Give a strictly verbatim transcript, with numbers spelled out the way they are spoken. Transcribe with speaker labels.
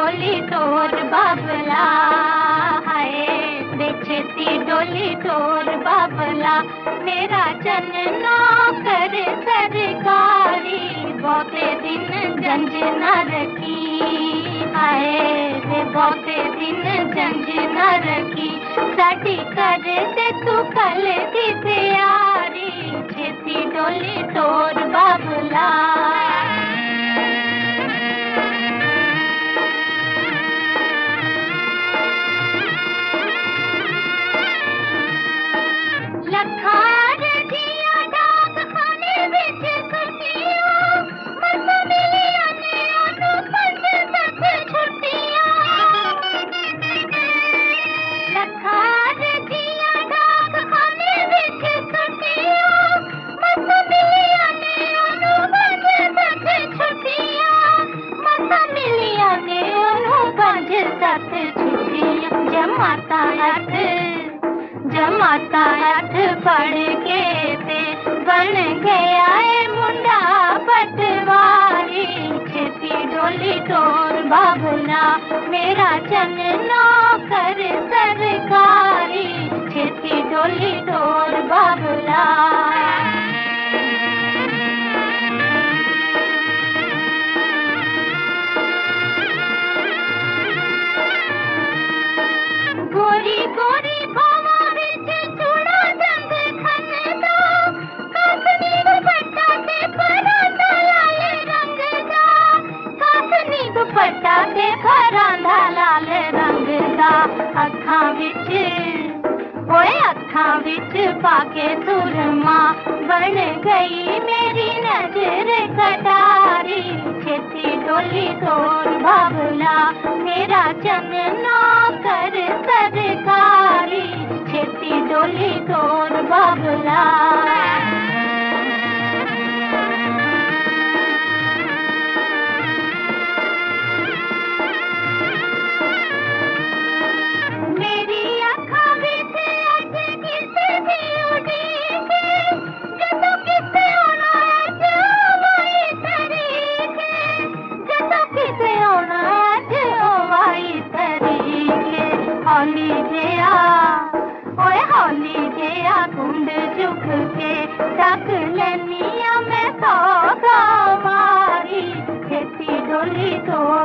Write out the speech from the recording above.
Speaker 1: डोली तोर बाबला हाय वे छेती डोली तोर बाबला मेरा चन्ना कर सरकारी बहुते दिन जंज न रखी हाय वे बहुते दिन जंज न रखी साडी कर दे तू कल दी तैयारी छेती डोली तोर बाबला लखार जिया डाक खाने विच सुटिया मत मिलिया ने ओनू पंज सत छुट्टियां लखार जिया डाक खाने विच सुटिया मत मिलिया ने ओनू पंज सत छुट्टियां मत मिलिया ने ओनू पंज सत छुट्टियां जमाता अठ जमाता अठ पढ़ के ते बन गया है मुंडा पटवारी छेती डोली तोर बाबला मेरा चन्ना कर सरकारी छेती डोली तोर बाबला गोरी गोरी दुपट्टा ते भरांदा लाल रंग दा अखां विच ओए अखां विच पाके सुरमा बन गई मेरी नजर कटारी छेती डोली तोर बाबला मेरा चन्ना कर सरकारी छेती डोली तोर बाबला हौली जिया ओए हौली जिया कुंड झुक के तक लेनिया मैं तो मारी छेती डोली तो